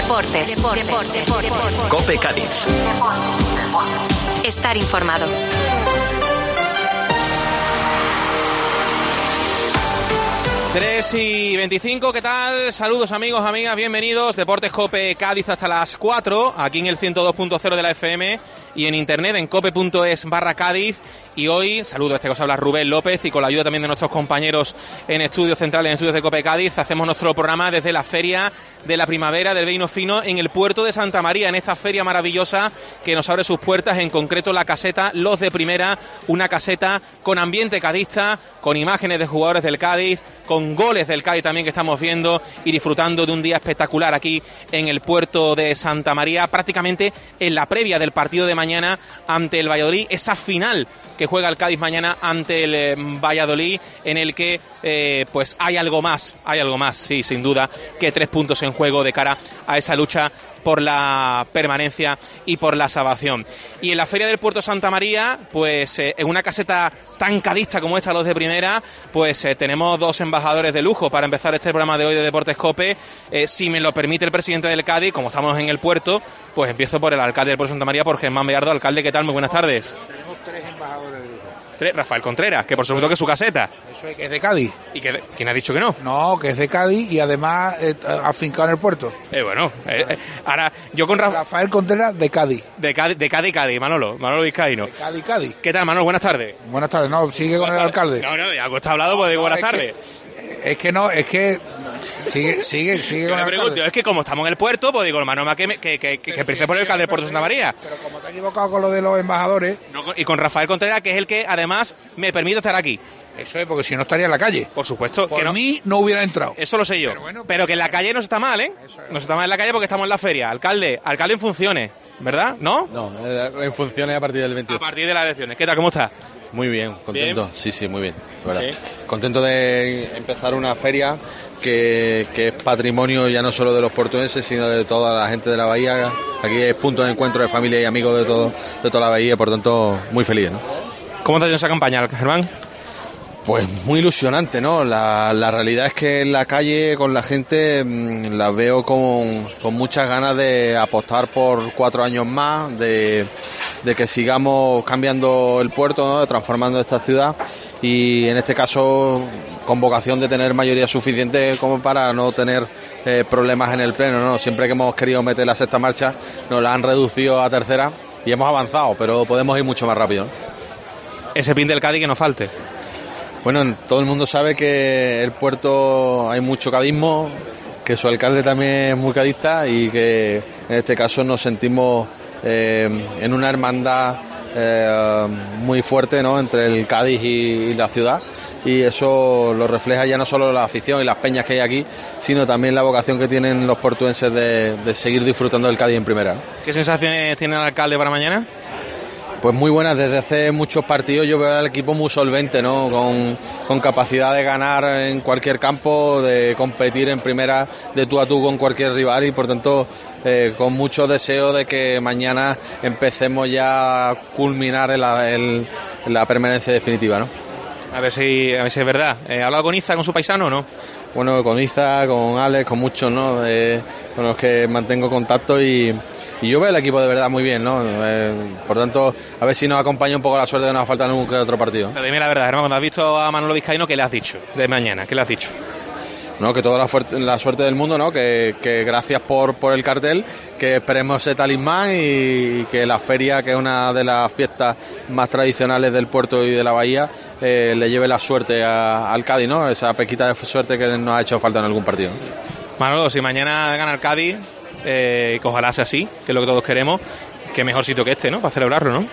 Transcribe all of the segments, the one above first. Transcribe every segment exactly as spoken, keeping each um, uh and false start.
Deportes. Deportes. Deportes. Deportes. COPE Cádiz. Estar informado. tres y veinticinco, ¿qué tal? Saludos amigos, amigas, bienvenidos. Deportes COPE Cádiz hasta las cuatro, aquí en el ciento dos punto cero de la F M y en internet en cope punto es barra Cádiz. Y hoy, saludo, este que os habla Rubén López, y con la ayuda también de nuestros compañeros en estudios centrales, en estudios de COPE Cádiz, hacemos nuestro programa desde la Feria de la Primavera del Vino Fino en el puerto de Santa María, en esta feria maravillosa que nos abre sus puertas, en concreto la caseta Los de Primera, una caseta con ambiente cadista, con imágenes de jugadores del Cádiz, con goles del Cádiz también que estamos viendo y disfrutando de un día espectacular aquí en el puerto de Santa María, prácticamente en la previa del partido de mañana ante el Valladolid, esa final que juega el Cádiz mañana ante el eh, Valladolid, en el que eh, pues hay algo más, hay algo más, sí, sin duda, que tres puntos en juego de cara a esa lucha por la permanencia y por la salvación. Y en la Feria del Puerto Santa María, pues eh, en una caseta tan cadista como esta, Los de Primera, pues eh, tenemos dos embajadores de lujo para empezar este programa de hoy de Deportes COPE. Eh, si me lo permite el presidente del Cádiz, como estamos en el puerto, pues empiezo por el alcalde del Puerto Santa María, por Germán Bellardo. Alcalde, ¿qué tal? Muy buenas tardes. Tenemos tres embajadores de lujo. Tres, Rafael Contreras, que por supuesto que es su caseta. Eso es que es de Cádiz. ¿Y que, quién ha dicho que no? No, que es de Cádiz y además eh, afincado en el puerto. Eh, bueno, eh, eh, ahora yo con Rafa... Rafael Contreras de Cádiz. De Cádiz, de Cádiz, Cádiz, Manolo, Manolo Vizcaíno. De Cádiz, Cádiz. ¿Qué tal, Manolo? Buenas tardes. Buenas tardes, no, sigue con el alcalde. No, no, ya está hablado, pues digo buenas No, es tardes. Que, es que no, es que sigue, sigue, sigue Yo con le el pregunto, alcalde. es que como estamos en el puerto, pues digo, hermano, más que me- que, que, que, que empiece por el alcalde del Puerto de Santa María. Pero como te has equivocado con lo de los embajadores, No, con- y con Rafael Contreras, que es el que además me permite estar aquí. eso es porque si no estaría en la calle. Por supuesto, Por que no. mí no hubiera entrado. Eso lo sé yo. Pero bueno, pero que en la calle no se está mal, ¿eh? Eso es. No se está mal en la calle porque estamos en la feria. Alcalde, alcalde en funciones, ¿verdad? ¿No? No, en funciones a partir del A veintiocho. partir de las elecciones. ¿Qué tal? ¿Cómo está? Muy bien, contento. ¿Bien? Sí, sí, muy bien, la verdad. Sí. Contento de empezar una feria que, que es patrimonio ya no solo de los portuenses, sino de toda la gente de la bahía. Aquí es punto de encuentro de familia y amigos de todo, de toda la bahía, por tanto, muy feliz, ¿no? ¿Cómo está yendo esa campaña, Germán? Pues muy ilusionante, ¿no? La, la realidad es que en la calle con la gente mmm, la veo con, con muchas ganas de apostar por cuatro años más, de, de que sigamos cambiando el puerto, ¿no? De transformando esta ciudad y en este caso con vocación de tener mayoría suficiente como para no tener eh, problemas en el pleno, ¿no? Siempre que hemos querido meter la sexta marcha nos la han reducido a tercera y hemos avanzado, pero podemos ir mucho más rápido, ¿no? Ese pin del Cádiz que nos falte. Bueno, todo el mundo sabe que el puerto hay mucho cadismo, que su alcalde también es muy cadista y que en este caso nos sentimos eh, en una hermandad eh, muy fuerte, ¿no? Entre el Cádiz y, y la ciudad, y eso lo refleja ya no solo la afición y las peñas que hay aquí, sino también la vocación que tienen los portuenses de, de seguir disfrutando del Cádiz en primera, ¿no? ¿Qué sensaciones tiene el alcalde para mañana? Pues muy buenas, desde hace muchos partidos yo veo al equipo muy solvente, ¿no? Con, con capacidad de ganar en cualquier campo, de competir en primera de tú a tú con cualquier rival y por tanto eh, con mucho deseo de que mañana empecemos ya a culminar en la, en la permanencia definitiva, ¿no? A ver si, a ver si es verdad. ¿Ha hablado con Iza, con su paisano o no? Bueno, con Iza, con Alex, con muchos, ¿no? Eh, con los que mantengo contacto y, y yo veo el equipo de verdad muy bien, ¿no? Eh, por tanto, a ver si nos acompaña un poco la suerte de no nos falta nunca otro partido. Pero dime la verdad, hermano, cuando has visto a Manolo Vizcaíno, ¿qué le has dicho de mañana? ¿Qué le has dicho? No, que toda la, fuerte, la suerte del mundo, ¿no? Que, que gracias por, por el cartel, que esperemos ese talismán y, y que la feria, que es una de las fiestas más tradicionales del puerto y de la bahía, eh, le lleve la suerte a, al Cádiz, ¿no? Esa pequita de suerte que nos ha hecho falta en algún partido. Manolo, si mañana gana el Cádiz, eh, que ojalá sea así, que es lo que todos queremos, qué mejor sitio que este, ¿no? Para celebrarlo, ¿no?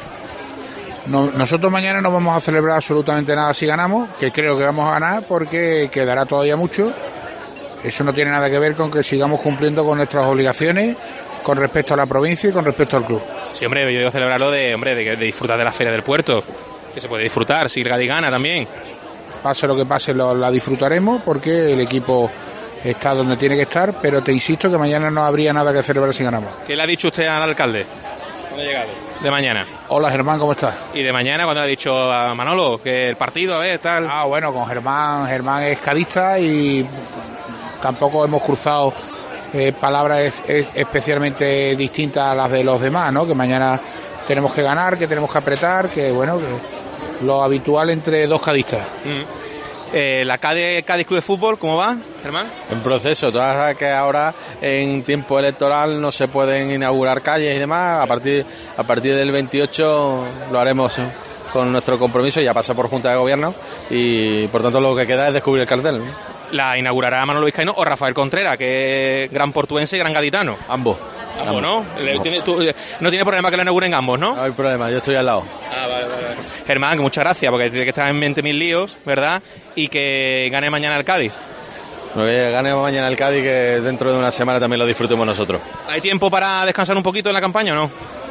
No, nosotros mañana no vamos a celebrar absolutamente nada si ganamos, que creo que vamos a ganar porque quedará todavía mucho. Eso no tiene nada que ver con que sigamos cumpliendo con nuestras obligaciones con respecto a la provincia y con respecto al club. Sí, hombre, yo digo celebrarlo de, hombre, de, de disfrutar de la feria del puerto, que se puede disfrutar, si el Cádiz gana también. Pase lo que pase, lo, la disfrutaremos porque el equipo está donde tiene que estar, pero te insisto que mañana no habría nada que celebrar si ganamos. ¿Qué le ha dicho usted al alcalde cuando ha llegado? De mañana. Hola Germán, ¿cómo estás? Y de mañana cuando le ha dicho a Manolo que el partido, a ver, tal. Ah, bueno, con Germán, Germán es cadista y tampoco hemos cruzado eh, palabras es, es especialmente distintas a las de los demás, ¿no? Que mañana tenemos que ganar, que tenemos que apretar, que bueno, que lo habitual entre dos cadistas. Mm. Eh, la Cádiz, Cádiz Club de Fútbol, ¿cómo va, Germán? En proceso, tú sabes que ahora en tiempo electoral no se pueden inaugurar calles y demás, a partir a partir del veintiocho lo haremos con nuestro compromiso, ya pasa por Junta de Gobierno y por tanto lo que queda es descubrir el cartel, ¿no? La inaugurará Manolo Vizcaíno o Rafael Contreras, que es gran portuense y gran gaditano. Ambos. Ambos, ¿no? Ambos. ¿Tiene, tú, no tiene problema que lo inauguren ambos, ¿no? No hay problema, yo estoy al lado. Ah, vale, vale. Germán, muchas gracias, porque tiene que estar en mente mil líos, ¿verdad? Y que gane mañana el Cádiz. Que gane mañana el Cádiz, que dentro de una semana también lo disfrutemos nosotros. ¿Hay tiempo para descansar un poquito en la campaña o no?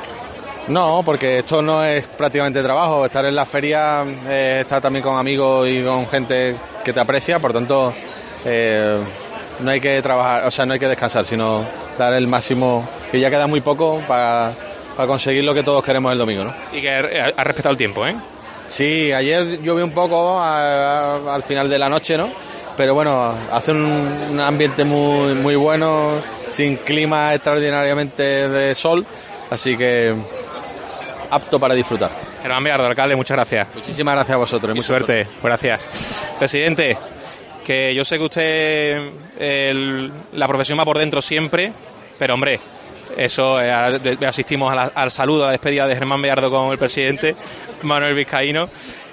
No, porque esto no es prácticamente trabajo. Estar en la feria, eh, estar también con amigos y con gente que te aprecia, por tanto, eh, no hay que trabajar, o sea, no hay que descansar, sino dar el máximo, que ya queda muy poco para, para conseguir lo que todos queremos el domingo, ¿no? Y que ha respetado el tiempo, ¿eh? Sí, ayer llovió un poco a, a, al final de la noche, ¿no? Pero bueno, hace un, un ambiente muy, muy bueno, sin clima extraordinariamente de sol, así que apto para disfrutar. Germán Beardo, alcalde, muchas gracias. Muchísimas gracias a vosotros. Y suerte. suerte. Gracias. Presidente, que yo sé que usted, el, la profesión va por dentro siempre, pero hombre, eso, eh, asistimos a la, al saludo, a la despedida de Germán Beardo con el presidente Manuel Vizcaíno,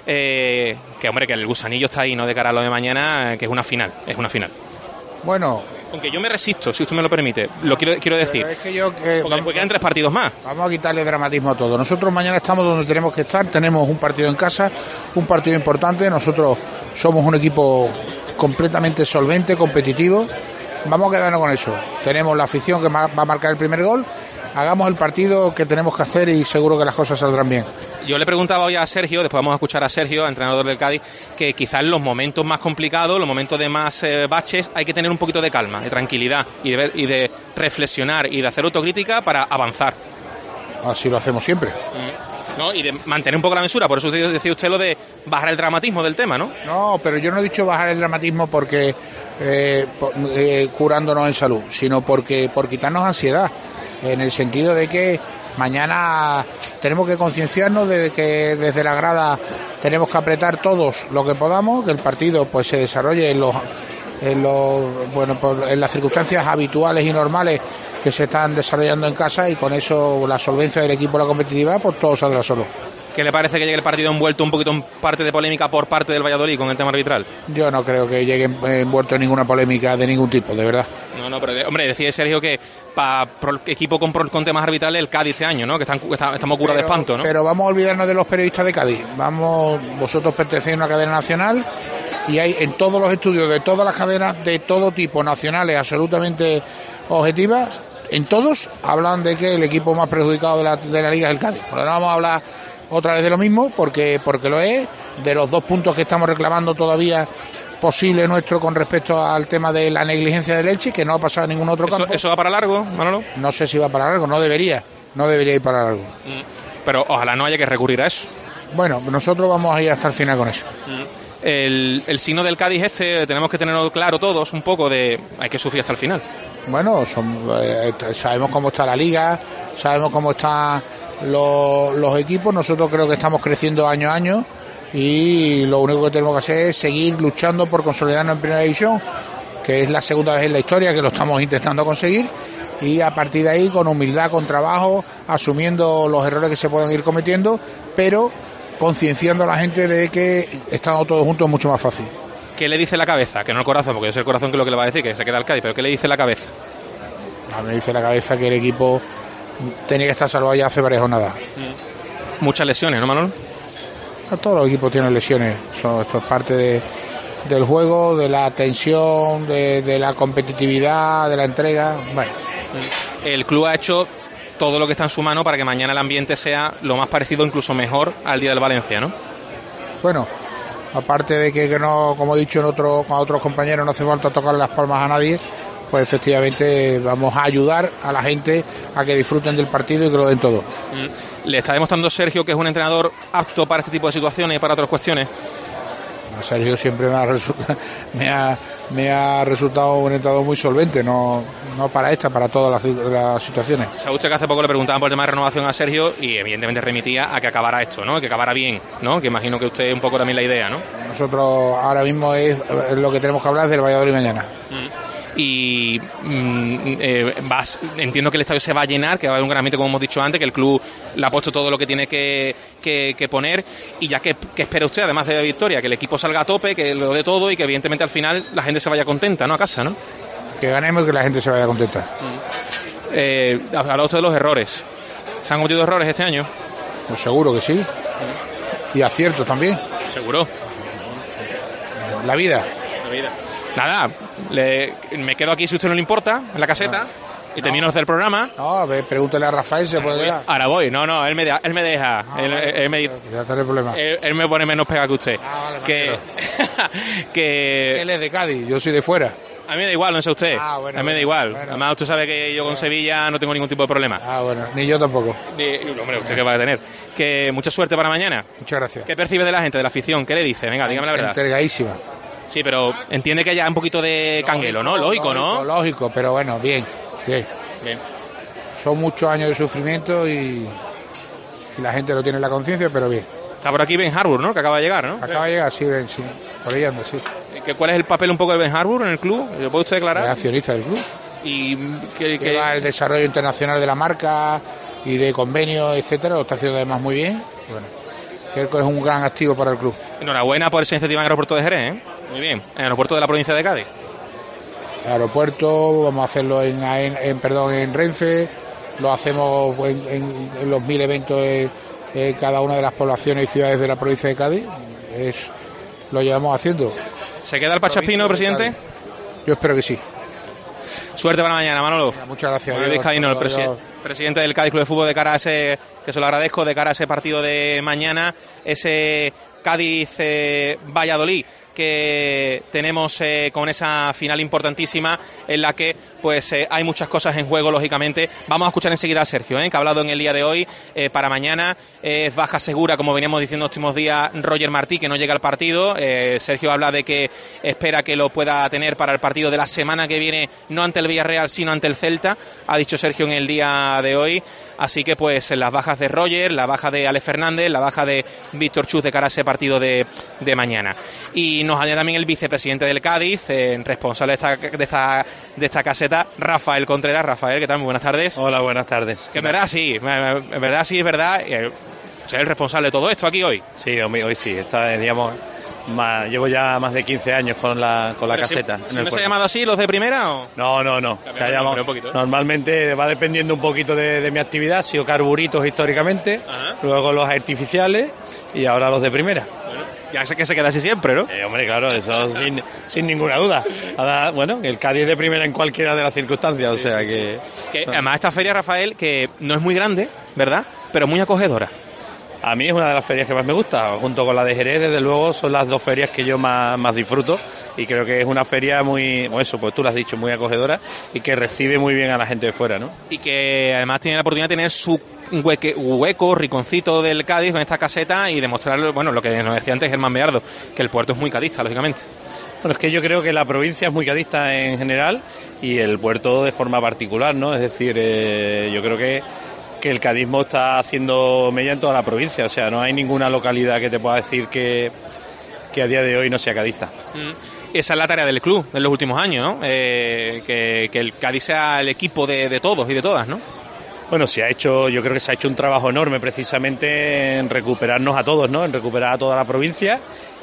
eh, que hombre, que el gusanillo está ahí, ¿no? De cara a lo de mañana, que es una final, es una final. Bueno, aunque yo me resisto, si usted me lo permite, lo quiero quiero decir. Es que yo, eh, porque vamos, quedan tres partidos más. Vamos a quitarle dramatismo a todo. Nosotros mañana estamos donde tenemos que estar, tenemos un partido en casa, un partido importante, nosotros somos un equipo completamente solvente, competitivo. Vamos a quedarnos con eso. Tenemos la afición que va a marcar el primer gol. Hagamos el partido que tenemos que hacer y seguro que las cosas saldrán bien. Yo le preguntaba hoy a Sergio, después vamos a escuchar a Sergio, entrenador del Cádiz, que quizás en los momentos más complicados, los momentos de más eh, baches, hay que tener un poquito de calma, de tranquilidad y de, ver, y de reflexionar y de hacer autocrítica para avanzar. Así lo hacemos siempre. Mm. ¿No? Y de mantener un poco la mesura, por eso decía usted lo de bajar el dramatismo del tema, ¿no? No, pero yo no he dicho bajar el dramatismo porque eh, eh, curándonos en salud, sino porque por quitarnos ansiedad, en el sentido de que mañana tenemos que concienciarnos de que desde la grada tenemos que apretar todos lo que podamos, que el partido pues se desarrolle en los, en los bueno pues, en las circunstancias habituales y normales que se están desarrollando en casa, y con eso la solvencia del equipo, la competitividad, pues todo saldrá solo. ¿Qué le parece que llegue el partido envuelto un poquito en parte de polémica por parte del Valladolid con el tema arbitral? Yo no creo que llegue envuelto en ninguna polémica de ningún tipo, de verdad. No, no, pero hombre, decía Sergio que para equipo con, con temas arbitrales el Cádiz este año, ¿no? Que están, está, estamos curados de espanto, ¿no? Pero vamos a olvidarnos de los periodistas de Cádiz. Vamos, vosotros pertenecéis a una cadena nacional y hay en todos los estudios de todas las cadenas de todo tipo, nacionales, absolutamente objetivas, en todos hablan de que el equipo más perjudicado de la, de la liga es el Cádiz. Pero no vamos a hablar otra vez de lo mismo, porque porque lo es, de los dos puntos que estamos reclamando todavía posible nuestro con respecto al tema de la negligencia del Elche, que no ha pasado en ningún otro ¿Eso, campo. ¿Eso va para largo, Manolo? No sé si va para largo, no debería, no debería ir para largo. Mm. Pero ojalá no haya que recurrir a eso. Bueno, nosotros vamos a ir hasta el final con eso. Mm. El, el signo del Cádiz este, tenemos que tenerlo claro todos un poco, de hay que sufrir hasta el final. Bueno, son, eh, sabemos cómo está la liga, sabemos cómo están los, los equipos, nosotros creo que estamos creciendo año a año y lo único que tenemos que hacer es seguir luchando por consolidarnos en primera división, que es la segunda vez en la historia que lo estamos intentando conseguir, y a partir de ahí con humildad, con trabajo, asumiendo los errores que se pueden ir cometiendo, pero concienciando a la gente de que estando todos juntos es mucho más fácil. ¿Qué le dice la cabeza? Que no el corazón, porque yo sé el corazón que es lo que le va a decir, que se queda el Cádiz, pero ¿qué le dice la cabeza? A mí me dice la cabeza que el equipo tenía que estar salvado ya hace varias jornadas. Mm. Muchas lesiones, ¿no, Manolo? Todos los equipos tienen lesiones. Eso, esto es parte de, del juego, de la tensión, de, de la competitividad, de la entrega. Bueno. Mm. El club ha hecho todo lo que está en su mano para que mañana el ambiente sea lo más parecido, incluso mejor, al día del Valencia, ¿no? Bueno, aparte de que, que no, como he dicho en otro, con otros compañeros, no hace falta tocarle las palmas a nadie, pues efectivamente vamos a ayudar a la gente a que disfruten del partido y que lo den todo. Mm. ¿Le está demostrando Sergio que es un entrenador apto para este tipo de situaciones y para otras cuestiones? Sergio siempre me ha, resulta, me ha, me ha resultado un entrenador muy solvente, no, no para esta, para todas las, las situaciones. Sabe usted que hace poco le preguntaban por el tema de renovación a Sergio y evidentemente remitía a que acabara esto, ¿no? Que acabara bien, ¿no? Que imagino que usted un poco también la idea, ¿no? Nosotros ahora mismo es, es lo que tenemos que hablar del Valladolid mañana. Mm. Y mm, eh, vas, entiendo que el estadio se va a llenar, que va a haber un gran ambiente, como hemos dicho antes, que el club le ha puesto todo lo que tiene que, que, que poner. Y ya que, que espera usted, además de la victoria, que el equipo salga a tope, que lo dé todo y que evidentemente al final la gente se vaya contenta, ¿no? A casa, ¿no? Que ganemos y que la gente se vaya contenta. Mm. Eh, hablaba usted de los errores. ¿Se han cometido errores este año? Pues seguro que sí. Y aciertos también. Seguro. La vida. La vida. Nada, le, me quedo aquí si usted no le importa, en la caseta, no, y termino no. de hacer el programa. No, a ver, pregúntale a Rafael si se puede quedar. Ahora voy, no, no, él me, de, él me deja. Ah, él, vale, él, él me, ya está el problema. Él, él me pone menos pega que usted. Ah, vale, que, que él es de Cádiz, yo soy de fuera. A mí me da igual, no sé usted. Ah, bueno, a mí me da igual. Bueno. Además, usted sabe que yo con Sevilla no tengo ningún tipo de problema. Ah, bueno, ni yo tampoco. Ni, hombre, usted qué va a tener. Que mucha suerte para mañana. Muchas gracias. ¿Qué percibe de la gente, de la afición? ¿Qué le dice? Venga, dígame la verdad. Entregadísima. Sí, pero entiende que haya un poquito de canguelo, ¿no? Lógico, ¿no? Lógico, lógico, pero bueno, bien, bien. Bien. Son muchos años de sufrimiento y, y la gente lo tiene en la conciencia, pero bien. Está por aquí Ben Harbour, ¿no? Que acaba de llegar, ¿no? Acaba de llegar, sí, Ben, sí. Por ahí anda, sí. ¿Cuál es el papel un poco de Ben Harbour en el club? ¿Lo puede usted declarar? Es accionista del club. Y que, que... Lleva el desarrollo internacional de la marca y de convenios, etcétera. Lo está haciendo además muy bien. Bueno, creo que es un gran activo para el club. Enhorabuena por esa iniciativa en el aeropuerto de Jerez, ¿eh? Muy bien. En el aeropuerto de la provincia de Cádiz. El aeropuerto, vamos a hacerlo en, en, en perdón, en Renfe. Lo hacemos en, en, en los mil eventos en, en cada una de las poblaciones y ciudades de la provincia de Cádiz. Es, lo llevamos haciendo. ¿Se queda el Pachaspino, presidente? Yo espero que sí. Suerte para mañana, Manolo. Muchas gracias. Manuel Vizcaíno, el presi- presidente del Cádiz Club de Fútbol, de cara a ese, que se lo agradezco, de cara a ese partido de mañana, ese Cádiz-Valladolid. Eh, que tenemos eh, con esa final importantísima en la que pues eh, hay muchas cosas en juego, lógicamente. Vamos a escuchar enseguida a Sergio, eh, que ha hablado en el día de hoy. Eh, para mañana es eh, baja segura, como veníamos diciendo los últimos días, Roger Martí, que no llega al partido. eh, Sergio habla de que espera que lo pueda tener para el partido de la semana que viene, no ante el Villarreal, sino ante el Celta, ha dicho Sergio en el día de hoy. Así que pues las bajas de Roger, la baja de Alex Fernández, la baja de Víctor Chuz de cara a ese partido de, de mañana. Y nos añade también el vicepresidente del Cádiz, eh, responsable de esta, de esta de esta caseta, Rafael Contreras. Rafael, ¿qué tal? Muy buenas tardes. Hola, buenas tardes. Que en verdad sí, en verdad sí es verdad. Eh, ¿Usted es el responsable de todo esto aquí hoy? Sí, hoy, hoy sí. Está, digamos, más, llevo ya más de quince años con la con la Pero caseta. Si, ¿Siempre se ha llamado así los de primera o...? No, no, no. Se ha llamado, un poquito, ¿eh? Normalmente va dependiendo un poquito de, de mi actividad. Ha sido carburitos históricamente, ajá, luego los artificiales y ahora los de primera. Bueno, ya sé que se queda así siempre, ¿no? Eh, hombre, claro, eso sin, sin ninguna duda. Ahora, bueno, el Cádiz es de primera en cualquiera de las circunstancias, sí, o sea sí, que... que... Además esta feria, Rafael, que no es muy grande, ¿verdad? Pero muy acogedora. A mí es una de las ferias que más me gusta, junto con la de Jerez, desde luego son las dos ferias que yo más, más disfruto y creo que es una feria muy, bueno, eso, pues tú lo has dicho, muy acogedora y que recibe muy bien a la gente de fuera, ¿no? Y que además tiene la oportunidad de tener su hueque, hueco, rinconcito del Cádiz con esta caseta y demostrar, bueno, lo que nos decía antes Germán Beardo, que el puerto es muy cadista, lógicamente. Bueno, es que yo creo que la provincia es muy cadista en general y el puerto de forma particular, ¿no? Es decir, eh, yo creo que que el cadismo está haciendo mella en toda la provincia, o sea, no hay ninguna localidad que te pueda decir que, que a día de hoy no sea cadista. Mm. Esa es la tarea del club en los últimos años, ¿no? Eh, que, que el Cádiz sea el equipo de, de todos y de todas, ¿no? Bueno, se ha hecho, yo creo que se ha hecho un trabajo enorme precisamente en recuperarnos a todos, ¿no? En recuperar a toda la provincia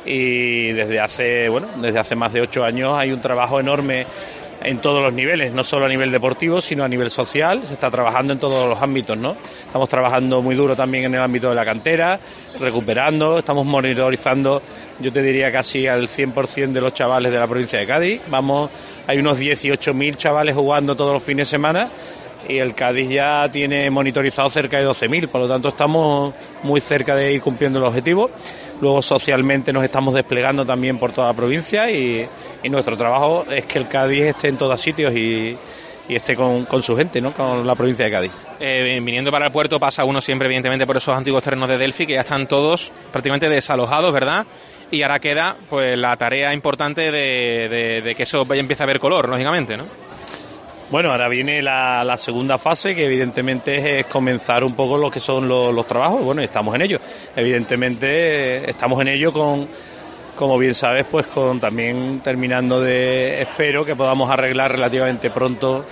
y desde hace, bueno, desde hace más de ocho años hay un trabajo enorme en todos los niveles, no solo a nivel deportivo, sino a nivel social. Se está trabajando en todos los ámbitos, ¿no? Estamos trabajando muy duro también en el ámbito de la cantera, recuperando, estamos monitorizando, yo te diría casi al cien por ciento de los chavales de la provincia de Cádiz. Vamos, hay unos dieciocho mil chavales jugando todos los fines de semana y el Cádiz ya tiene monitorizado cerca de doce mil, por lo tanto estamos muy cerca de ir cumpliendo el objetivo. Luego socialmente nos estamos desplegando también por toda la provincia y, y nuestro trabajo es que el Cádiz esté en todos sitios y, y esté con, con su gente, ¿no? Con la provincia de Cádiz. Eh, viniendo para el puerto pasa uno siempre evidentemente por esos antiguos terrenos de Delphi que ya están todos prácticamente desalojados, ¿verdad? y ahora queda pues la tarea importante de, de, de que eso vaya empiece a ver color, lógicamente, ¿no? Bueno, ahora viene la, la segunda fase, que evidentemente es, es comenzar un poco lo que son los, los trabajos. Bueno, estamos en ello. Evidentemente estamos en ello con, como bien sabes, pues con también terminando de, espero que podamos arreglar relativamente pronto,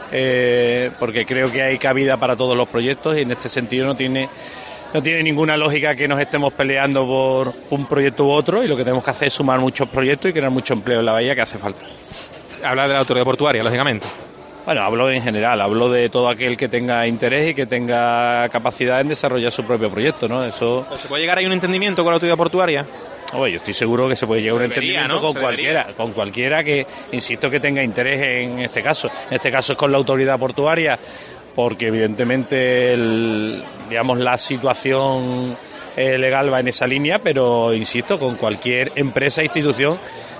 eh, porque creo que hay cabida para todos los proyectos y en este sentido no tiene... No tiene ninguna lógica que nos estemos peleando por un proyecto u otro, y lo que tenemos que hacer es sumar muchos proyectos y crear mucho empleo en la bahía, que hace falta. Habla de la autoridad portuaria, lógicamente. Bueno, hablo en general, hablo de todo aquel que tenga interés y que tenga capacidad en desarrollar su propio proyecto, ¿no? Eso. ¿Se puede llegar a un entendimiento con la autoridad portuaria? Oye, yo estoy seguro que se puede llegar a un entendimiento, ¿no?, con se cualquiera, debería. con cualquiera que, insisto, que tenga interés en este caso. En este caso es con la autoridad portuaria, porque evidentemente el, digamos, la situación eh, legal va en esa línea, pero insisto, con cualquier empresa e institución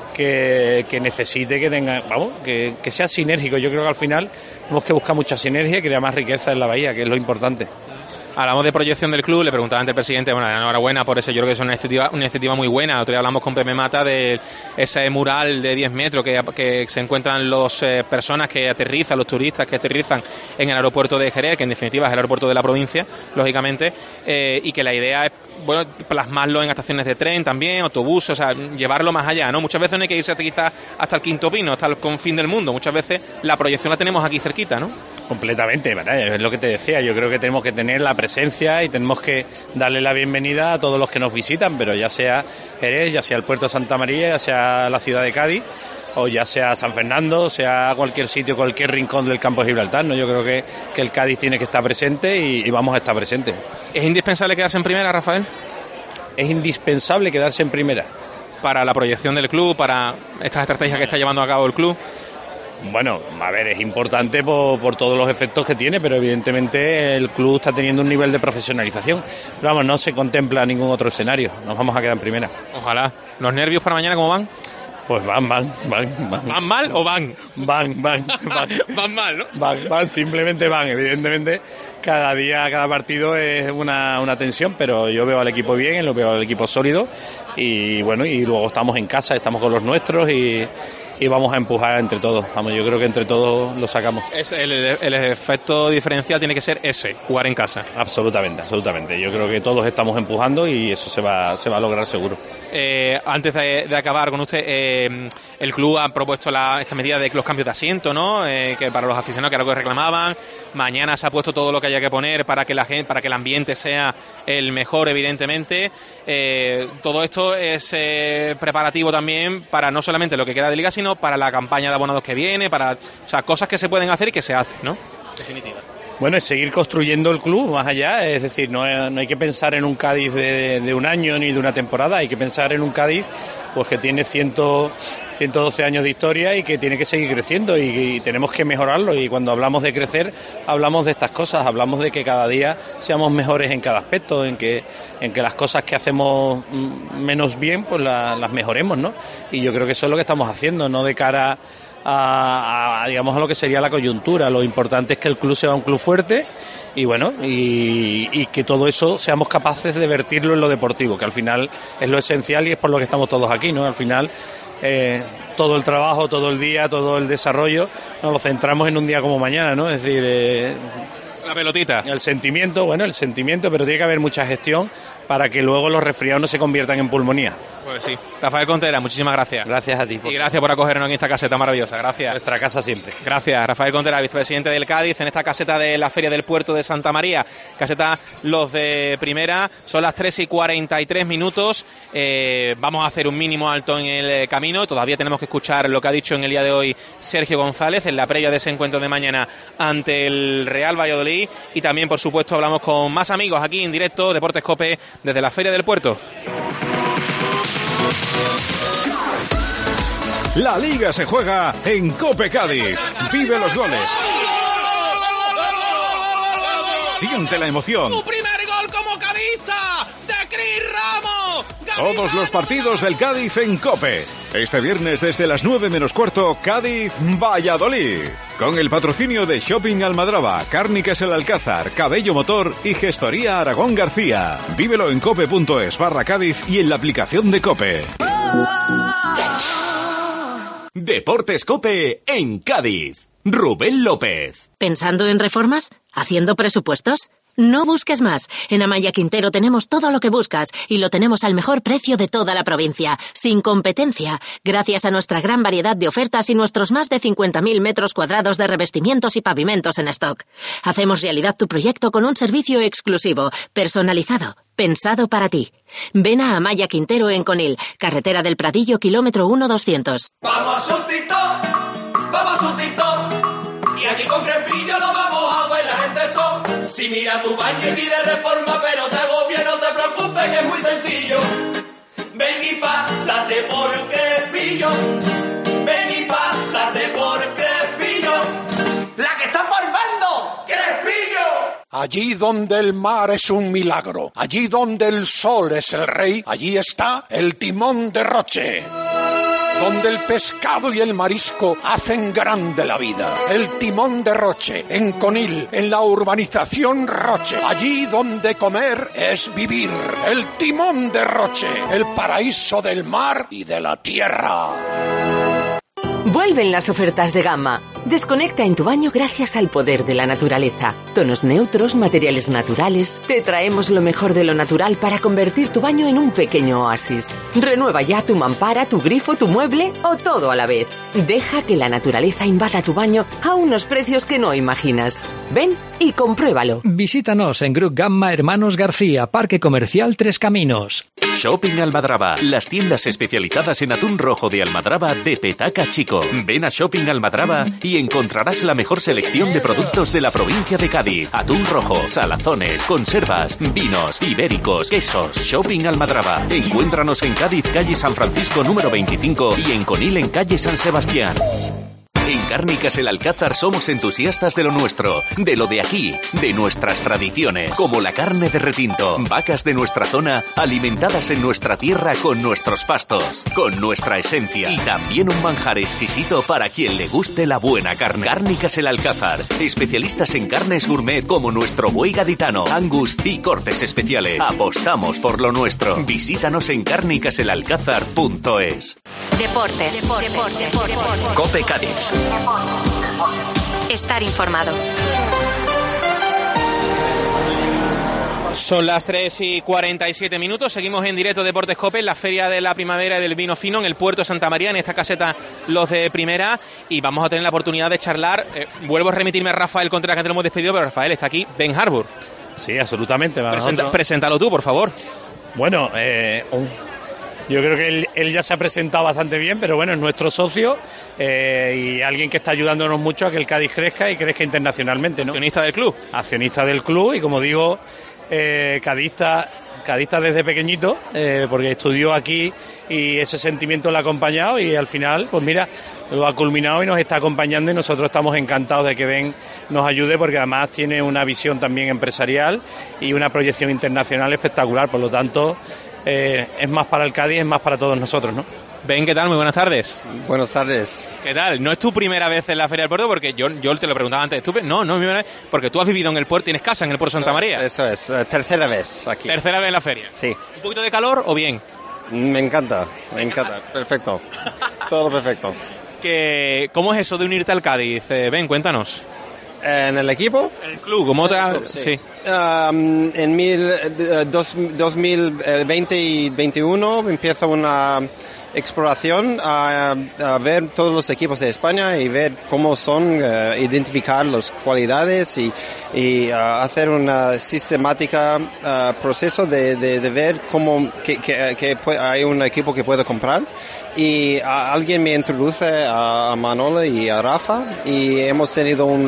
que, que necesite que tenga, vamos, que, que sea sinérgico. Yo creo que al final tenemos que buscar mucha sinergia y crear más riqueza en la bahía, que es lo importante. Hablamos de proyección del club, le preguntaba antes el presidente, bueno, enhorabuena por eso, yo creo que es una iniciativa, una iniciativa muy buena. Otro día hablamos con Pepe Mata de ese mural de diez metros que, que se encuentran las eh, personas que aterrizan, los turistas que aterrizan en el aeropuerto de Jerez, que en definitiva es el aeropuerto de la provincia, lógicamente, eh, y que la idea es, bueno, plasmarlo en estaciones de tren también, autobuses, o sea, llevarlo más allá, ¿no? Muchas veces no hay que irse quizás hasta el Quinto Pino, hasta el confín del mundo, muchas veces la proyección la tenemos aquí cerquita, ¿no? Completamente, ¿verdad? Es lo que te decía, yo creo que tenemos que tener la presencia y tenemos que darle la bienvenida a todos los que nos visitan, pero ya sea Jerez, ya sea el puerto de Santa María, ya sea la ciudad de Cádiz, o ya sea San Fernando, sea cualquier sitio, cualquier rincón del campo de Gibraltar, ¿no? Yo creo que, que el Cádiz tiene que estar presente y, y vamos a estar presentes. ¿Es indispensable quedarse en primera, Rafael? Es indispensable quedarse en primera. Para la proyección del club, para estas estrategias que está llevando a cabo el club. Bueno, a ver, es importante por, por todos los efectos que tiene, pero evidentemente el club está teniendo un nivel de profesionalización. Pero vamos, no se contempla ningún otro escenario, nos vamos a quedar en primera. Ojalá. ¿Los nervios para mañana cómo van? Pues van, van, van, van. ¿Van mal o van? Van, van, van. Van mal, ¿no? Van, van, simplemente van. Evidentemente, cada día, cada partido es una, una tensión, pero yo veo al equipo bien, lo veo al equipo sólido y bueno, y luego estamos en casa, estamos con los nuestros y... y vamos a empujar entre todos. Vamos, yo creo que entre todos lo sacamos. Es el, el efecto diferencial tiene que ser ese, jugar en casa. Absolutamente, absolutamente. Yo creo que todos estamos empujando y eso se va, se va a lograr seguro. Eh, antes de, de acabar con usted, eh, el club ha propuesto la, esta medida de los cambios de asiento, ¿no? Eh, que para los aficionados, que era lo que reclamaban. Mañana se ha puesto todo lo que haya que poner para que la gente, para que el ambiente sea el mejor, evidentemente. Eh, todo esto es eh, preparativo también para no solamente lo que queda de liga, sino para la campaña de abonados que viene, para, o sea, cosas que se pueden hacer y que se hacen, ¿no? Definitiva. Bueno, es seguir construyendo el club más allá, es decir, no, no hay que pensar en un Cádiz de, de un año ni de una temporada, hay que pensar en un Cádiz pues que tiene ciento doce años de historia y que tiene que seguir creciendo y, y tenemos que mejorarlo, y cuando hablamos de crecer hablamos de estas cosas, hablamos de que cada día seamos mejores en cada aspecto, en que, en que las cosas que hacemos menos bien pues la, las mejoremos, ¿no? Y yo creo que eso es lo que estamos haciendo, no de cara A, a, digamos, a lo que sería la coyuntura. Lo importante es que el club sea un club fuerte y bueno, y, y que todo eso seamos capaces de vertirlo en lo deportivo, que al final es lo esencial y es por lo que estamos todos aquí, ¿no? Al final eh, todo el trabajo, todo el día, todo el desarrollo nos lo centramos en un día como mañana, ¿no? Es decir, eh, la pelotita. El sentimiento, bueno, el sentimiento, pero tiene que haber mucha gestión para que luego los resfriados no se conviertan en pulmonía. Pues sí. Rafael Contreras, muchísimas gracias. Gracias a ti. Por... Y gracias por acogernos en esta caseta maravillosa. Gracias. Nuestra casa siempre. Gracias. Rafael Contreras, vicepresidente del Cádiz, en esta caseta de la Feria del Puerto de Santa María. Caseta Los de Primera. Son las tres y cuarenta y tres minutos. Eh, vamos a hacer un mínimo alto en el camino. Todavía tenemos que escuchar lo que ha dicho en el día de hoy Sergio González en la previa de ese encuentro de mañana ante el Real Valladolid. Y también, por supuesto, hablamos con más amigos aquí en directo, Deportes Cope, desde la Feria del Puerto. La Liga se juega en Cope Cádiz. Vive los goles. Siente la emoción. ¡Tu primer gol como cadista! ¡De Cris Ramos! Todos los partidos del Cádiz en COPE. Este viernes desde las nueve menos cuarto, Cádiz-Valladolid. Con el patrocinio de Shopping Almadraba, Cárnicas El Alcázar, Cabello Motor y Gestoría Aragón García. Vívelo en cope.es barra Cádiz y en la aplicación de COPE. Deportes COPE en Cádiz. Rubén López. ¿Pensando en reformas? ¿Haciendo presupuestos? No busques más. En Amaya Quintero tenemos todo lo que buscas y lo tenemos al mejor precio de toda la provincia, sin competencia, gracias a nuestra gran variedad de ofertas y nuestros más de cincuenta mil metros cuadrados de revestimientos y pavimentos en stock. Hacemos realidad tu proyecto con un servicio exclusivo, personalizado, pensado para ti. Ven a Amaya Quintero en Conil, carretera del Pradillo, kilómetro uno doscientos. Vamos a un TikTok, vamos a un TikTok, y aquí con Crespillo lo vamos a ver la gente top. Si mira tu baño y pide reforma, pero te agobia, no te preocupes, que es muy sencillo. Ven y pásate por Crespillo, ven y pásate por Crespillo, la que está formando Crespillo. Allí donde el mar es un milagro, allí donde el sol es el rey, allí está el timón de Roche. Donde el pescado y el marisco hacen grande la vida. El timón de Roche, en Conil, en la urbanización Roche. Allí donde comer es vivir. El timón de Roche, el paraíso del mar y de la tierra. Vuelven las ofertas de Gamma. Desconecta en tu baño gracias al poder de la naturaleza. Tonos neutros, materiales naturales. Te traemos lo mejor de lo natural para convertir tu baño en un pequeño oasis. Renueva ya tu mampara, tu grifo, tu mueble o todo a la vez. Deja que la naturaleza invada tu baño a unos precios que no imaginas. Ven y compruébalo. Visítanos en Grup Gamma Hermanos García, Parque Comercial Tres Caminos. Shopping Almadraba, las tiendas especializadas en atún rojo de Almadraba de Petaca Chico. Ven a Shopping Almadraba y encontrarás la mejor selección de productos de la provincia de Cádiz. Atún rojo, salazones, conservas, vinos, ibéricos, quesos. Shopping Almadraba. Encuéntranos en Cádiz, calle San Francisco número veinticinco y en Conil, en calle San Sebastián. En Cárnicas El Alcázar somos entusiastas de lo nuestro, de lo de aquí, de nuestras tradiciones, como la carne de retinto, vacas de nuestra zona alimentadas en nuestra tierra con nuestros pastos, con nuestra esencia y también un manjar exquisito para quien le guste la buena carne. Cárnicas El Alcázar, especialistas en carnes gourmet como nuestro buey gaditano, angus y cortes especiales. Apostamos por lo nuestro. Visítanos en cárnicas el alcázar punto es. Deportes. Deportes. Deportes. Deportes. COPE Cádiz. Estar informado. Son las tres y cuarenta y siete minutos, seguimos en directo Deportes COPE en la Feria de la Primavera y del Vino Fino en el Puerto de Santa María, en esta caseta Los de Primera, y vamos a tener la oportunidad de charlar. Eh, vuelvo a remitirme a Rafael Contreras, que te lo hemos despedido, pero Rafael, está aquí Ben Harbour. Sí, absolutamente. Presenta, nosotros... Preséntalo tú, por favor. Bueno, eh, un... yo creo que él, él ya se ha presentado bastante bien, pero bueno, es nuestro socio eh, y alguien que está ayudándonos mucho a que el Cádiz crezca y crezca internacionalmente, ¿no? Accionista del club. Accionista del club y, como digo, eh, cadista, cadista desde pequeñito, eh, porque estudió aquí y ese sentimiento le ha acompañado y al final, pues mira, lo ha culminado y nos está acompañando y nosotros estamos encantados de que Ben nos ayude, porque además tiene una visión también empresarial y una proyección internacional espectacular, por lo tanto... Eh, es más para el Cádiz, es más para todos nosotros, ¿no? Ben, ¿qué tal? Muy buenas tardes. Buenas tardes. ¿Qué tal? No es tu primera vez en la Feria del Puerto, porque yo, yo te lo preguntaba antes. ¿Tú? No, no es mi primera vez, porque tú has vivido en el puerto, tienes casa en el Puerto de Santa María. Eso es, uh, tercera vez aquí. Tercera vez en la feria. Sí. ¿Un poquito de calor o bien? Me encanta, me encanta. Perfecto. Todo perfecto. Que, ¿cómo es eso de unirte al Cádiz? Eh, Ben, cuéntanos. ¿En el equipo? En el club, ¿cómo te ha...? Sí. sí. Um, en mil, uh, dos, dos mil veinte y veintiuno empieza una exploración a, a ver todos los equipos de España y ver cómo son, uh, identificar las cualidades y, y uh, hacer una sistemática uh, proceso de, de, de ver cómo que, que, que hay un equipo que puede comprar. Y a, alguien me introduce a, a Manolo y a Rafa y hemos tenido un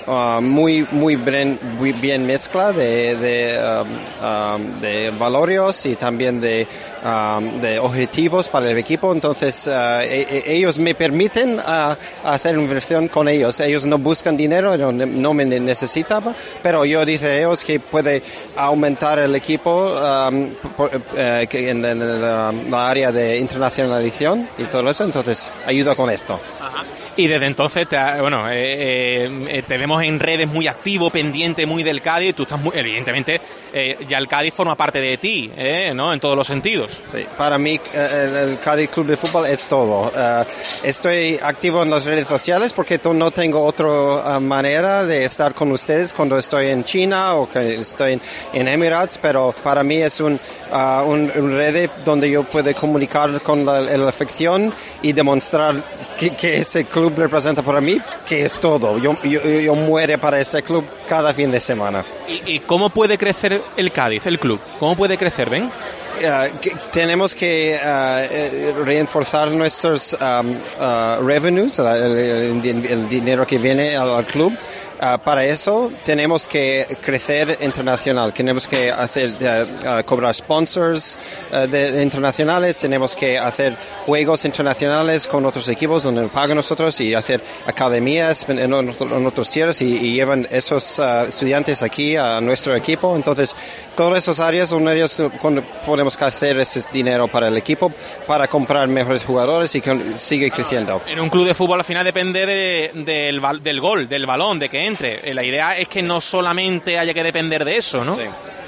uh, muy, muy, bien, muy bien mezcla de, de, um, um, de valores y también de, um, de objetivos para el equipo. Entonces, uh, e- e- ellos me permiten uh, hacer inversión con ellos. Ellos no buscan dinero, no, no me necesitaban, pero yo dije a ellos que puede aumentar el equipo um, por, uh, que en, en la, la área de internacionalización y todo eso. Entonces, ayuda con esto. Ajá. Y desde entonces, te, bueno, eh, eh, te vemos en redes muy activo, pendiente muy del Cádiz. Tú estás muy, evidentemente, eh, ya el Cádiz forma parte de ti, eh, ¿no? En todos los sentidos. Sí, para mí el, el Cádiz Club de Fútbol es todo. Uh, estoy activo en las redes sociales porque no tengo otra uh, manera de estar con ustedes cuando estoy en China o que estoy en, en Emirates, pero para mí es un, uh, un, un red donde yo puedo comunicar con la, la afección y demostrar que, que ese club representa para mí, que es todo. Yo, yo, yo muero para este club cada fin de semana. ¿Y, y cómo puede crecer el Cádiz, el club? ¿Cómo puede crecer, Ben? Uh, que tenemos que uh, reforzar nuestros um, uh, revenues, el, el, el dinero que viene al, al club. Uh, para eso tenemos que crecer internacional, tenemos que hacer uh, uh, cobrar sponsors uh, de, de internacionales, tenemos que hacer juegos internacionales con otros equipos donde nos pagan nosotros y hacer academias en, en, en otros tierras y, y llevan esos uh, estudiantes aquí a nuestro equipo. Entonces, todas esas áreas son áreas donde podemos hacer ese dinero para el equipo para comprar mejores jugadores y que sigue creciendo. En un club de fútbol al final depende de, de, del, del gol, del balón, de que entre. La idea es que no solamente haya que depender de eso, ¿no? Sí.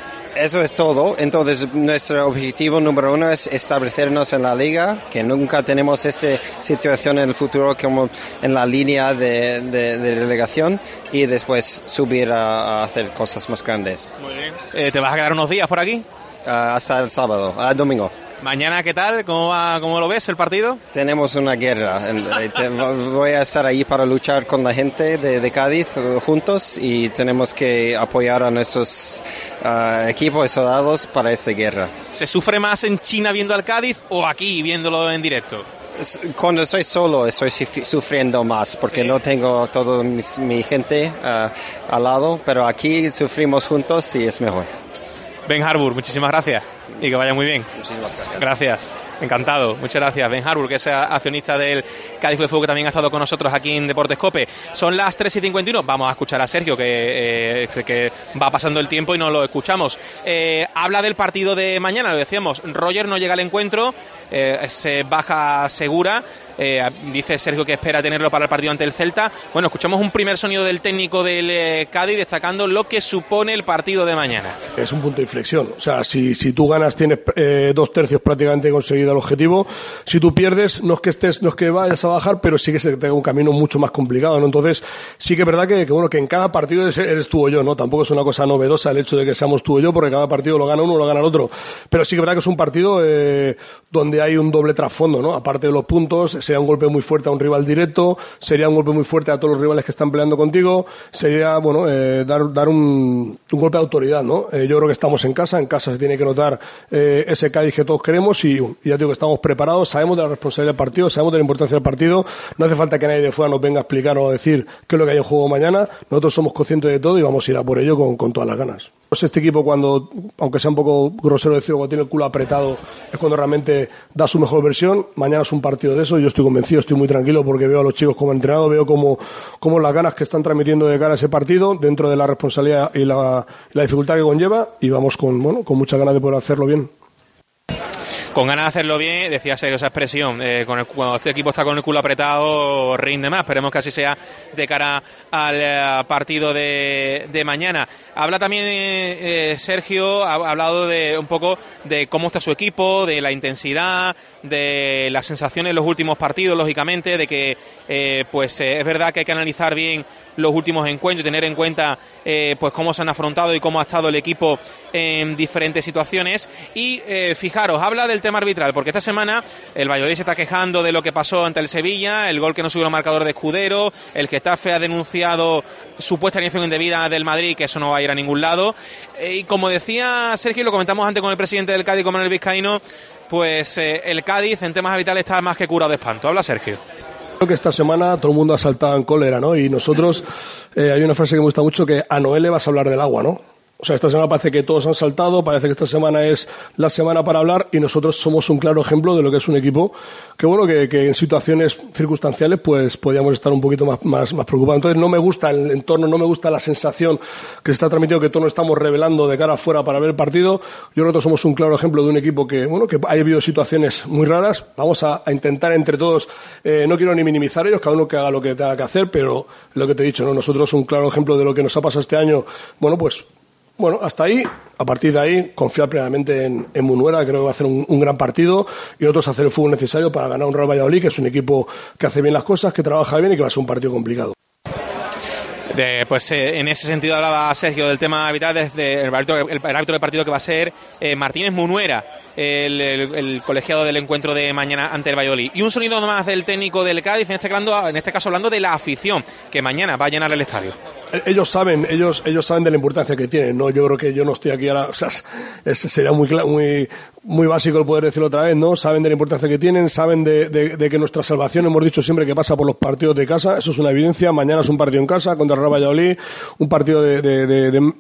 Eso es todo. Entonces, nuestro objetivo número uno es establecernos en la liga, que nunca tenemos esta situación en el futuro como en la línea de, de, de relegación, y después subir a, a hacer cosas más grandes. Muy bien. Eh, ¿Te vas a quedar unos días por aquí? Uh, hasta el sábado, al domingo. Mañana, ¿qué tal? ¿Cómo va, cómo lo ves el partido? Tenemos una guerra. Voy a estar ahí para luchar con la gente de, de Cádiz juntos y tenemos que apoyar a nuestros uh, equipos y soldados para esta guerra. ¿Se sufre más en China viendo al Cádiz o aquí viéndolo en directo? Cuando estoy solo estoy sufriendo más porque ¿sí? No tengo toda mi, mi gente uh, al lado, pero aquí sufrimos juntos y es mejor. Ben Harbour, muchísimas gracias y que vaya muy bien. Muchísimas gracias. Gracias, encantado, muchas gracias. Ben Harbour, que es accionista del Cádiz Club de Fútbol, que también ha estado con nosotros aquí en Deportes COPE. Son las tres y cincuenta y uno, vamos a escuchar a Sergio, que, eh, que va pasando el tiempo y no lo escuchamos. Eh, habla del partido de mañana, lo decíamos, Roger no llega al encuentro, eh, se baja Segura. Eh, dice Sergio que espera tenerlo para el partido ante el Celta. Bueno, escuchamos un primer sonido del técnico del eh, Cádiz destacando lo que supone el partido de mañana. Es un punto de inflexión. O sea, si, si tú ganas tienes eh, dos tercios prácticamente conseguido el objetivo. Si tú pierdes, no es que estés, no es que vayas a bajar, pero sí que se tenga un camino mucho más complicado, ¿no? Entonces, sí que es verdad que, que bueno, que en cada partido eres, eres tú o yo, ¿no? Tampoco es una cosa novedosa el hecho de que seamos tú o yo, porque cada partido lo gana uno o lo gana el otro. Pero sí que es verdad que es un partido eh, donde hay un doble trasfondo, ¿no? Aparte de los puntos, sería un golpe muy fuerte a un rival directo, sería un golpe muy fuerte a todos los rivales que están peleando contigo, sería, bueno, eh, dar, dar un, un golpe de autoridad, ¿no? Eh, yo creo que estamos en casa, en casa se tiene que notar eh, ese Cádiz que todos queremos y, y ya digo que estamos preparados, sabemos de la responsabilidad del partido, sabemos de la importancia del partido, no hace falta que nadie de fuera nos venga a explicar o a decir qué es lo que hay en juego mañana, nosotros somos conscientes de todo y vamos a ir a por ello con, con todas las ganas. Pues este equipo, cuando, aunque sea un poco grosero decirlo, cuando tiene el culo apretado, es cuando realmente da su mejor versión. Mañana es un partido de eso y yo estoy convencido, estoy muy tranquilo porque veo a los chicos como han entrenado, veo como, como las ganas que están transmitiendo de cara a ese partido, dentro de la responsabilidad y la, la dificultad que conlleva, y vamos con, bueno, con muchas ganas de poder hacerlo bien. Con ganas de hacerlo bien, decía Sergio esa expresión, eh, con el, cuando este equipo está con el culo apretado rinde más, esperemos que así sea de cara al eh, partido de, de mañana. Habla también eh, Sergio, ha, ha hablado de un poco de cómo está su equipo, de la intensidad, de las sensaciones en los últimos partidos, lógicamente, de que eh, pues eh, es verdad que hay que analizar bien los últimos encuentros y tener en cuenta eh, pues cómo se han afrontado y cómo ha estado el equipo en diferentes situaciones. Y eh, fijaros, habla del tema arbitral, porque esta semana el Valladolid se está quejando de lo que pasó ante el Sevilla, el gol que no subió el marcador de Escudero, el Getafe ha denunciado supuesta alineación indebida del Madrid, que eso no va a ir a ningún lado. Eh, y como decía Sergio, lo comentamos antes con el presidente del Cádiz, con Manuel Vizcaíno, pues eh, el Cádiz en temas arbitrales está más que curado de espanto. Habla Sergio. Creo que esta semana todo el mundo ha saltado en cólera, ¿no? Y nosotros, eh, hay una frase que me gusta mucho, que a Noé le vas a hablar del agua, ¿no? O sea, esta semana parece que todos han saltado, parece que esta semana es la semana para hablar y nosotros somos un claro ejemplo de lo que es un equipo que, bueno, que, que en situaciones circunstanciales pues podíamos estar un poquito más, más, más preocupados. Entonces no me gusta el entorno, no me gusta la sensación que se está transmitiendo, que todos nos estamos revelando de cara afuera para ver el partido. Yo creo que nosotros somos un claro ejemplo de un equipo que, bueno, que ha habido situaciones muy raras. Vamos a, a intentar entre todos, eh, no quiero ni minimizar ellos, cada uno que haga lo que tenga que hacer, pero lo que te he dicho, ¿no? Nosotros un claro ejemplo de lo que nos ha pasado este año, bueno, pues Bueno, hasta ahí, a partir de ahí, confiar plenamente en, en Munuera, creo que va a hacer un, un gran partido y nosotros hacer el fútbol necesario para ganar un Real Valladolid, que es un equipo que hace bien las cosas, que trabaja bien y que va a ser un partido complicado. De, pues eh, en ese sentido hablaba Sergio del tema vital desde el árbitro, el, el árbitro del partido que va a ser eh, Martínez Munuera, el, el, el colegiado del encuentro de mañana ante el Valladolid. Y un sonido más del técnico del Cádiz, en este, en este caso hablando de la afición, que mañana va a llenar el estadio. Ellos saben, ellos, ellos saben de la importancia que tienen, ¿no? Yo creo que yo no estoy aquí ahora, o sea, es, sería muy, muy, muy básico el poder decirlo otra vez, ¿no? Saben de la importancia que tienen, saben de, de, de que nuestra salvación, hemos dicho siempre que pasa por los partidos de casa, eso es una evidencia. Mañana es un partido en casa contra el Real Valladolid, un partido de, de, de, de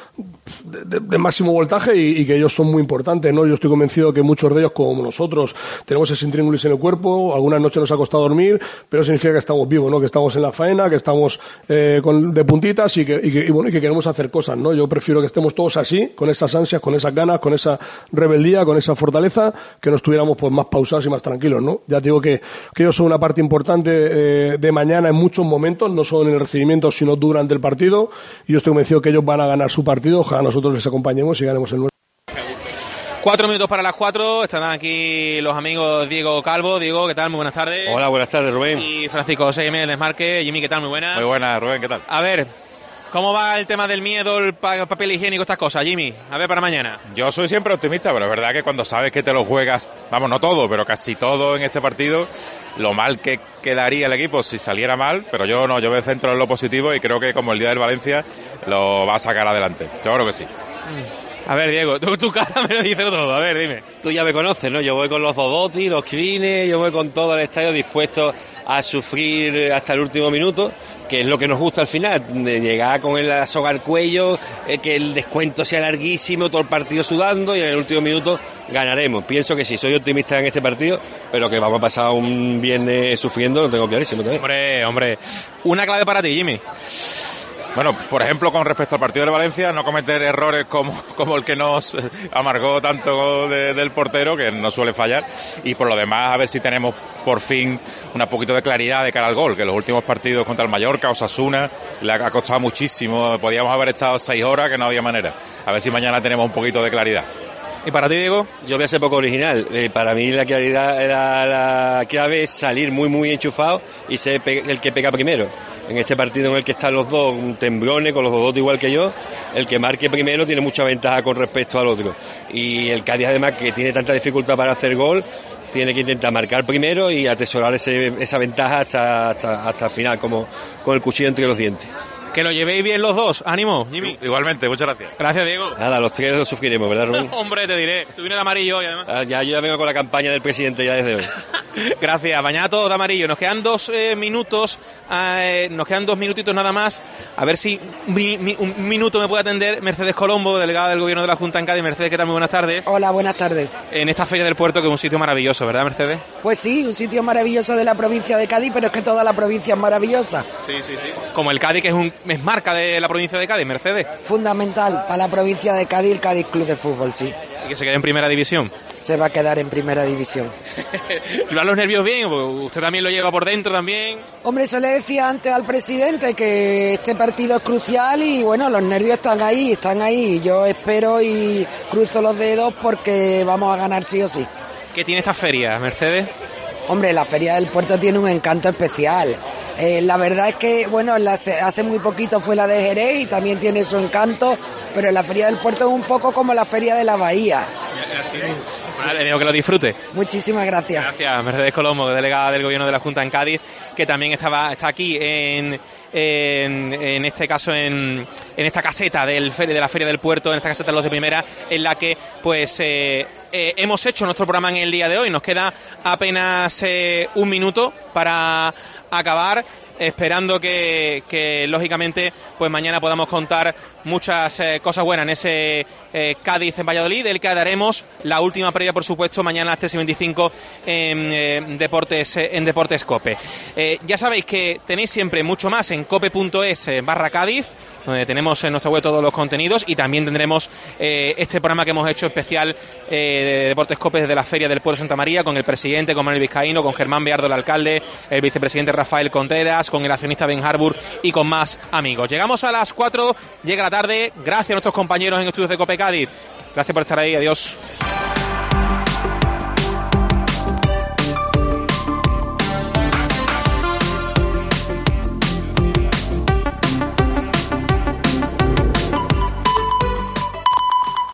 De, de, de máximo voltaje y, y que ellos son muy importantes, ¿no? Yo estoy convencido que muchos de ellos, como nosotros, tenemos ese intríngulis en el cuerpo, algunas noches nos ha costado dormir, pero significa que estamos vivos, ¿no? Que estamos en la faena, que estamos eh, con, de puntitas y que, y, que, y, bueno, y que queremos hacer cosas, ¿no? Yo prefiero que estemos todos así, con esas ansias, con esas ganas, con esa rebeldía, con esa fortaleza, que nos estuviéramos pues más pausados y más tranquilos, ¿no? Ya te digo que, que ellos son una parte importante eh, de mañana en muchos momentos, no solo en el recibimiento, sino durante el partido, y yo estoy convencido que ellos van a ganar su partido. Ojalá nosotros les acompañemos y ganemos el nuestro. Cuatro minutos para las cuatro, están aquí los amigos Diego Calvo. Diego, ¿qué tal? Muy buenas tardes. Hola, buenas tardes, Rubén. Y Francisco José Jiménez Desmarque. Jimmy, ¿qué tal? Muy buenas. Muy buenas, Rubén, ¿qué tal? A ver, ¿cómo va el tema del miedo, el pa- papel higiénico, estas cosas, Jimmy? A ver, para mañana. Yo soy siempre optimista, pero es verdad que cuando sabes que te lo juegas, vamos, no todo, pero casi todo en este partido, lo mal que quedaría el equipo si saliera mal, pero yo no, yo me centro en lo positivo y creo que como el día del Valencia lo va a sacar adelante. Yo creo que sí. A ver, Diego, tu, tu cara me lo dice todo, a ver, dime. Tú ya me conoces, ¿no? Yo voy con los Dodoti, los Crines, yo voy con todo el estadio dispuesto a sufrir hasta el último minuto, que es lo que nos gusta al final, de llegar con el soga al cuello, eh, que el descuento sea larguísimo, todo el partido sudando y en el último minuto ganaremos. Pienso que sí, soy optimista en este partido, pero que vamos a pasar un viernes sufriendo, lo tengo clarísimo también. Hombre, hombre, una clave para ti, Jimmy. Bueno, por ejemplo, con respecto al partido de Valencia, no cometer errores como, como el que nos amargó tanto de, del portero, que no suele fallar, y por lo demás a ver si tenemos por fin un poquito de claridad de cara al gol, que en los últimos partidos contra el Mallorca, Osasuna, le ha costado muchísimo, podíamos haber estado seis horas que no había manera. A ver si mañana tenemos un poquito de claridad. ¿Y para ti, Diego? Yo voy a ser poco original. Eh, para mí la claridad era la clave, salir muy muy enchufado y ser el que pega primero. En este partido en el que están los dos temblones, con los dos igual que yo, el que marque primero tiene mucha ventaja con respecto al otro. Y el Cádiz, además, que tiene tanta dificultad para hacer gol, tiene que intentar marcar primero y atesorar ese, esa ventaja hasta, hasta, hasta el final, como con el cuchillo entre los dientes. Que lo llevéis bien los dos. Ánimo, Jimmy. Igualmente, muchas gracias. Gracias, Diego. Nada, los tres lo sufriremos, ¿verdad, Rubén? Hombre, te diré. Tú vienes de amarillo hoy, además. Ah, ya, yo ya vengo con la campaña del presidente ya desde hoy. Gracias. Mañana todos de amarillo. Nos quedan dos eh, minutos. Eh, nos quedan dos minutitos nada más. A ver si mi, mi, un minuto me puede atender Mercedes Colombo, delegada del Gobierno de la Junta en Cádiz. Mercedes, ¿qué tal? Muy buenas tardes. Hola, buenas tardes. En esta Feria del Puerto, que es un sitio maravilloso, ¿verdad, Mercedes? Pues sí, un sitio maravilloso de la provincia de Cádiz, pero es que toda la provincia es maravillosa. Sí, sí, sí. Como el Cádiz, que es, un, es marca de la provincia de Cádiz, Mercedes. Fundamental para la provincia de Cádiz, el Cádiz Club de Fútbol, sí. ¿Y que se quede en primera división? Se va a quedar en primera división. ¿Lo dan los nervios bien? ¿Usted también lo lleva por dentro también? Hombre, eso le decía antes al presidente, que este partido es crucial y bueno, los nervios están ahí, están ahí. Yo espero y cruzo los dedos porque vamos a ganar sí o sí. ¿Qué tiene esta feria, Mercedes? Hombre, la Feria del Puerto tiene un encanto especial. Eh, la verdad es que, bueno, la, hace muy poquito fue la de Jerez y también tiene su encanto, pero la Feria del Puerto es un poco como la Feria de la Bahía. Sí. Bueno, le digo que lo disfrute. Muchísimas gracias. Gracias, Mercedes Colombo, delegada del Gobierno de la Junta en Cádiz, que también estaba está aquí en, en, en este caso en, en esta caseta del, de la Feria del Puerto, en esta caseta de los de primera, en la que pues eh, eh, hemos hecho nuestro programa en el día de hoy. Nos queda apenas eh, un minuto para acabar, esperando que, que lógicamente pues mañana podamos contar muchas eh, cosas buenas en ese eh, Cádiz en Valladolid, del que daremos la última previa, por supuesto, mañana a las tres y veinticinco en, eh, Deportes, eh, en Deportes Cope. Eh, ya sabéis que tenéis siempre mucho más en cope punto es barra Cádiz, donde tenemos en nuestra web todos los contenidos, y también tendremos eh, este programa que hemos hecho especial eh, de Deportes Cope desde la Feria del Pueblo de Santa María, con el presidente, con Manuel Vizcaíno, con Germán Beardo, el alcalde, el vicepresidente Rafael Contreras, con el accionista Ben Harbour y con más amigos. Llegamos a las cuatro, llega la tarde, gracias a nuestros compañeros en estudios de Cope Cádiz. Gracias por estar ahí, adiós.